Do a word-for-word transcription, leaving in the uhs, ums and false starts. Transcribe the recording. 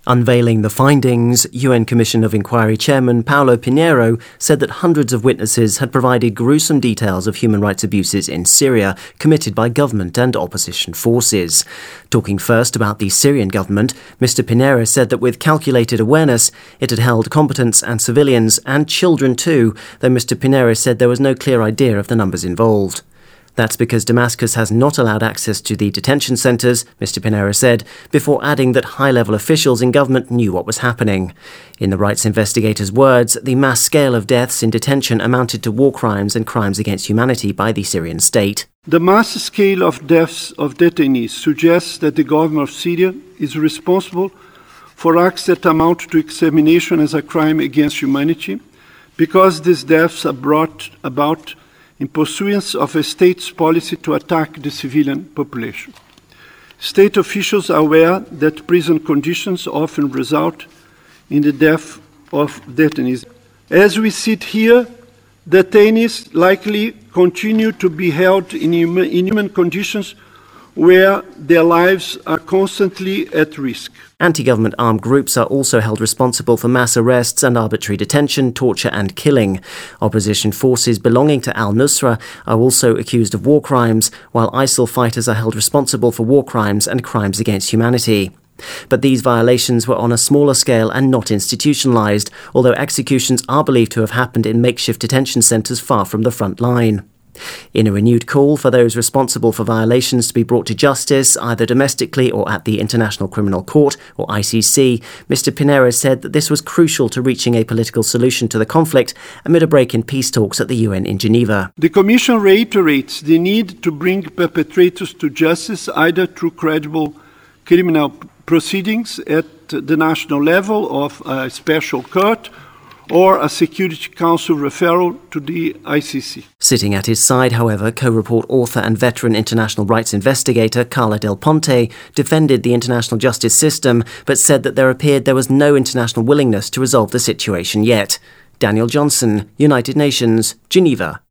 Unveiling the findings, U N Commission of Inquiry Chairman Paulo Pinheiro said that hundreds of witnesses had provided gruesome details of human rights abuses in Syria committed by government and opposition forces. Talking first about the Syrian government, Mister Pinheiro said that with calculated awareness, it had held combatants and civilians, and children too, though Mister Pinheiro said there was no clear idea of the numbers involved. That's because Damascus has not allowed access to the detention centres, Mister Pinheiro said, before adding that high-level officials in government knew what was happening. In the rights investigators' words, the mass scale of deaths in detention amounted to war crimes and crimes against humanity by the Syrian state. The mass scale of deaths of detainees suggests that the government of Syria is responsible for acts that amount to extermination as a crime against humanity, because these deaths are brought about in pursuance of a state's policy to attack the civilian population. State officials are aware that prison conditions often result in the death of detainees. As we sit here, detainees likely continue to be held in inhuman conditions where their lives are constantly at risk. Anti-government armed groups are also held responsible for mass arrests and arbitrary detention, torture and killing. Opposition forces belonging to al-Nusra are also accused of war crimes, while ISIL fighters are held responsible for war crimes and crimes against humanity. But these violations were on a smaller scale and not institutionalised, although executions are believed to have happened in makeshift detention centres far from the front line. In a renewed call for those responsible for violations to be brought to justice, either domestically or at the International Criminal Court, or I C C, Mister Pinheiro said that this was crucial to reaching a political solution to the conflict amid a break in peace talks at the U N in Geneva. The Commission reiterates the need to bring perpetrators to justice either through credible criminal proceedings at the national level of a special court or a Security Council referral to the I C C. Sitting at his side, however, co-report author and veteran international rights investigator Carla Del Ponte defended the international justice system, but said that there appeared there was no international willingness to resolve the situation yet. Daniel Johnson, United Nations, Geneva.